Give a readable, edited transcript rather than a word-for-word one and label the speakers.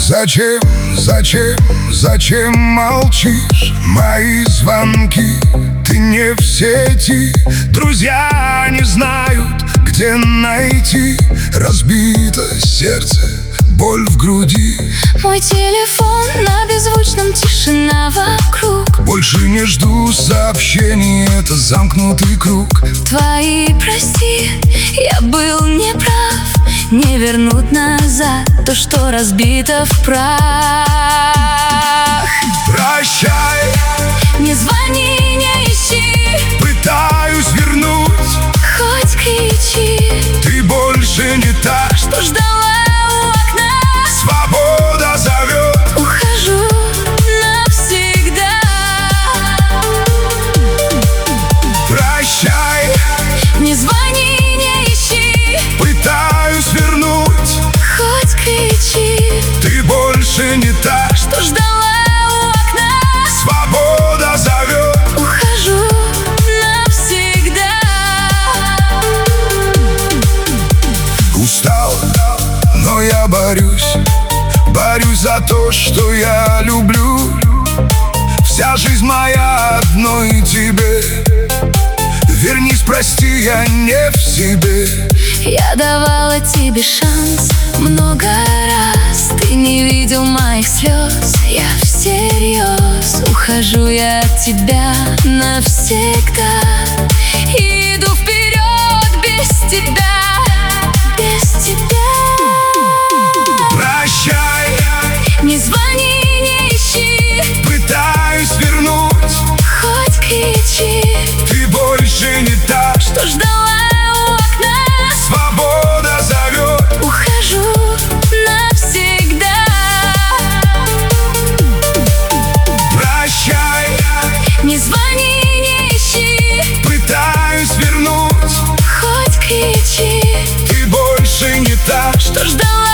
Speaker 1: Зачем молчишь? Мои звонки, ты не в сети. Друзья не знают, где найти. Разбито сердце, боль в груди.
Speaker 2: Мой телефон на беззвучном, тишина вокруг.
Speaker 1: Больше не жду сообщений, это замкнутый круг.
Speaker 2: Твои прости, я был неправ. Не вернуть назад то, что разбито в прах.
Speaker 1: Прощай,
Speaker 2: не звони, не ищи.
Speaker 1: пытаюсь вернуть,
Speaker 2: хоть кричи.
Speaker 1: ты больше не та,
Speaker 2: что ждала у окна.
Speaker 1: Свобода зовет.
Speaker 2: Ухожу навсегда.
Speaker 1: Прощай,
Speaker 2: не звони, не ищи.
Speaker 1: пытаюсь вернуть,
Speaker 2: хоть кричи.
Speaker 1: ты больше не та,
Speaker 2: что ждала у окна.
Speaker 1: Свобода зовет.
Speaker 2: Ухожу навсегда.
Speaker 1: Устал, но я борюсь за то, что я люблю. Вся жизнь моя одной тебе. Вернись, прости, я не в себе.
Speaker 2: Я давала тебе шанс много раз. Ты не видел моих слез. Я всерьез ухожу я от тебя навсегда. Иду вперед без тебя, без тебя.
Speaker 1: Прощай,
Speaker 2: не звони, не ищи.
Speaker 1: пытаюсь вернуть,
Speaker 2: хоть кричи.
Speaker 1: ты больше не та,
Speaker 2: что ждала у окна.
Speaker 1: Свобода зовет.
Speaker 2: Ухожу навсегда.
Speaker 1: Прощай,
Speaker 2: не звони, не ищи.
Speaker 1: пытаюсь вернуть,
Speaker 2: хоть кричи.
Speaker 1: ты больше не та,
Speaker 2: что ждала